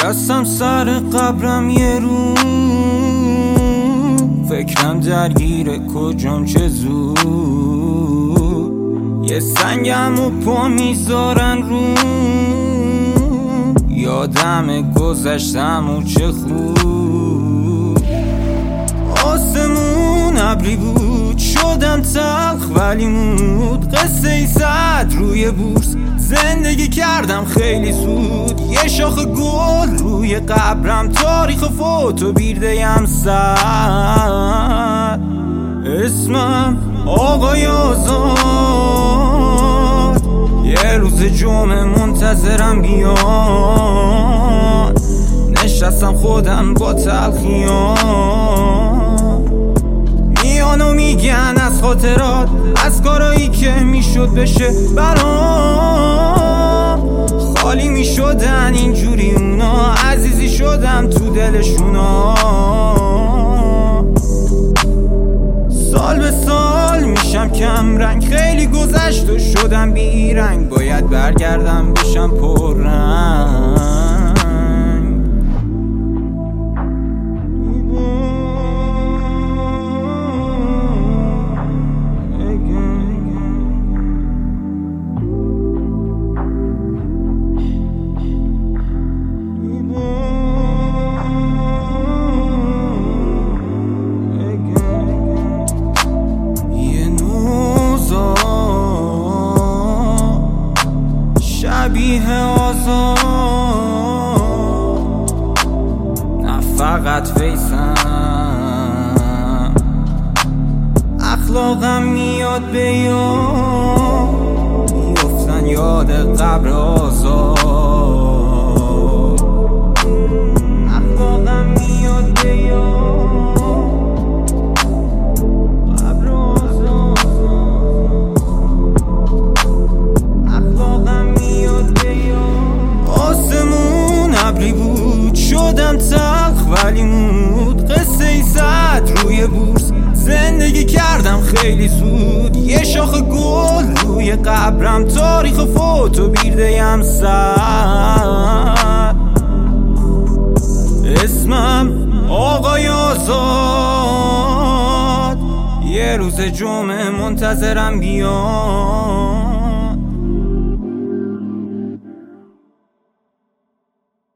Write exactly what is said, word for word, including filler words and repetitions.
نشستم سر قبرم یه رو، فکرم درگیره کجام چه زود. یه سنگم و پا میذارن رو، یادم گذشتم و چه خوب. آسمون ابری بود شدم تلخ ولی مود، قصه ای زد روی بورس زندگی کردم خیلی زود. یه شاخ گل روی قبرم تاریخ فوتو بیرده‌ام سر، اسمم آقای آزاد. یه روز جمعه منتظرم بیان، نشستم خودم با تلخیان. میان و میگن از خاطرات، از کارایی که میشد بشه برام. خالی میشدن اینجوری اونا، عزیزی شدم تو دلشونا. سال به سال میشم کم رنگ، خیلی گذشت و شدم بی رنگ. باید برگردم بشم پر رنگ. شبیه آزاد نه فقط فیسم، اخلاقم میاد به یاد، میفتن یاد قبر آزاد. اخلاقم میاد به یاد، قبر آزاد. اخلاقم میاد به یاد. آسمون ابری بود شدم تلخ ولی مود، قصه ای زد روی بورس زندگی کردم خیلی زود. یه شاخ گل روی قبرم تاریخ فوتو بیرده‌ام سر، اسمم آقای آزاد. یه روز جمعه منتظرم بیان،